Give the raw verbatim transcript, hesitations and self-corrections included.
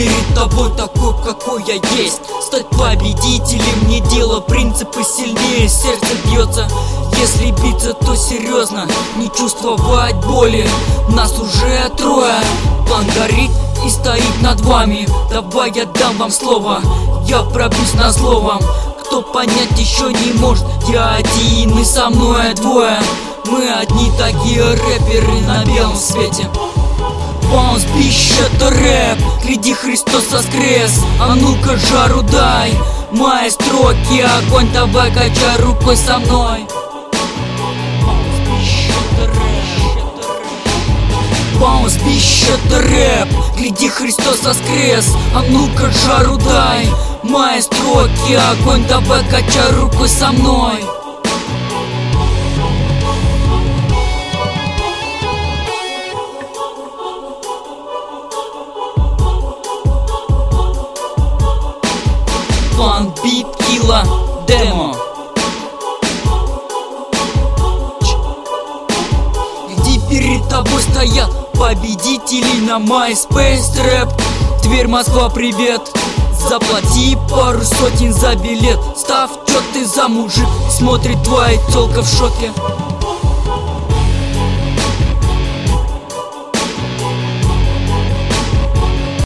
перед тобой такой, какой я есть. Стать победителем не дело, принципы сильнее. Сердце бьется, если биться, то серьезно. Не чувствовать боли, нас уже трое. План горит и стоит над вами. Давай я дам вам слово, я пробьюсь на словом. Кто понять еще не может, я один и со мной двое. Мы одни такие рэперы на белом свете. Баунс, бич, это рэп, гляди, Христос воскрес. А ну-ка жару дай, мои строки огонь, давай качай рукой со мной. Баунс, бич, это рэп, гляди, Христос воскрес. А ну-ка жару дай, мои строки огонь, давай качай рукой со мной. План бит килла демо. Где перед тобой стоят победители на MySpace рэп. Тверь, Москва, привет. Заплати пару сотен за билет. Став, чё ты за мужик? Смотрит твоя тёлка в шоке.